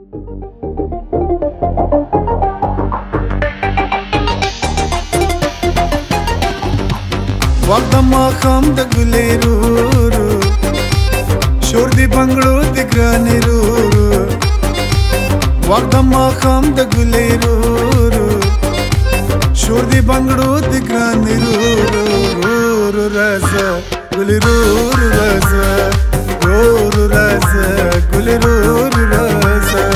وخت د ماښام د ګلې رورو شور د بنګړو د ګرانې رورو وخت د ماښام د ګلې رورو شور د بنګړو د ګرانې رورو رورو راځه ګلې رورو راځه رورو راځه ګلې رورو راځه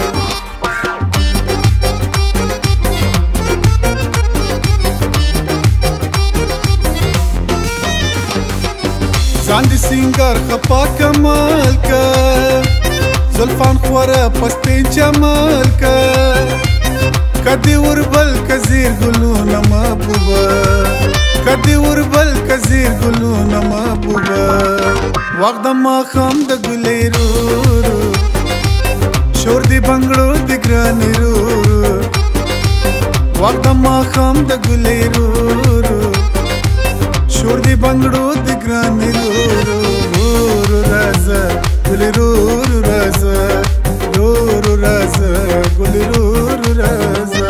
ځان د سینګار خپا کمال کا زلفان خوره پستین جمال کا کدی وربل کزیر ګلونه محبوبه کدی وربل کزیر ګلونه محبوبه وخت د ماښام د ګلې رورو شور د بنګړو د ګرانې رورو وخت د ماښام د ګلې رورو شور د بنګړو د ګرانې رورو رورو راځه ګلې رورو راځه رورو راځه ګلې رورو راځه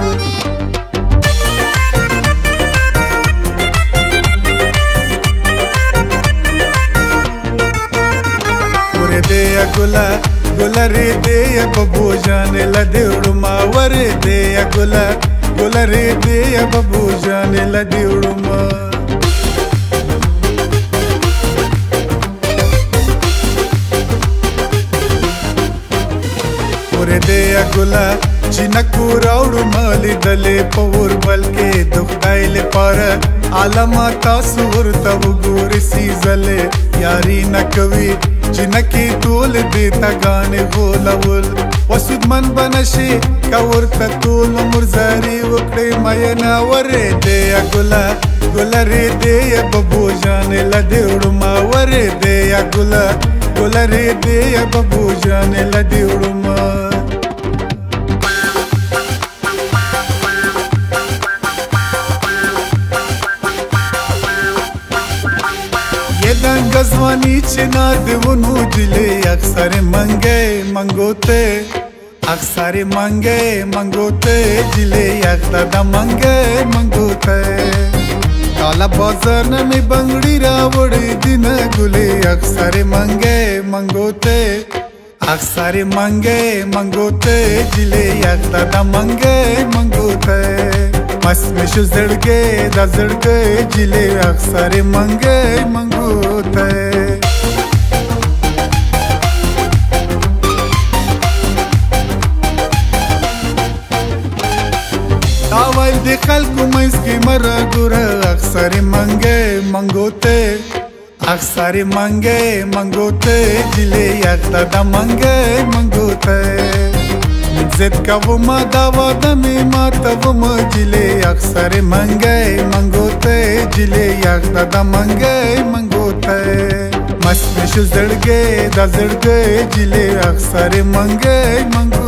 ورې دې یا ګله ګله رې دې یا ببو جانې له دې وړما ورې دې یا ګله ګله رې دې یا ببو جانې له دې وړما ورې دې یا ګله چې نکو راوړو مالې دلې په وربل کې د خدای لپاره عالمه تاسو ورته وګورئ سیزلې یاري نه کوي چې نکې ټول دې ته ګانې غولول وسودمن به نشي که ورته ټول عمر زاري وکړئ مینه ورې دې یا ګله ګله رې دې یا ببو جانې له دې وړما ورې دې یا ګله ګله رې دې یا ببو جانې له دې وړما دنګ ځواني چې ناد ونو جلې اکثر منګې منګوته اکثر منګې منګوته جلې اکثر د منګې منګوته کالا بازار نه می بنگړي راوړې دین ګلې اکثر منګې منګوته اکثر منګې منګوته جلې اکثر د منګې منګوته مس مش زړګې د زړګې جلې اکثر منګې منګوته تاول د خلکو مېس کې مرا ګوره اکثر منګې منګوته اکثر منګې منګوته جلې اکثر د منګې منګوته زد کوما دا واده می ماته وما جلې اکثر منګې منګوته جلې اکثر د منګې منګوته مس مش زړګې د زړګې جلې اکثر منګې منګوته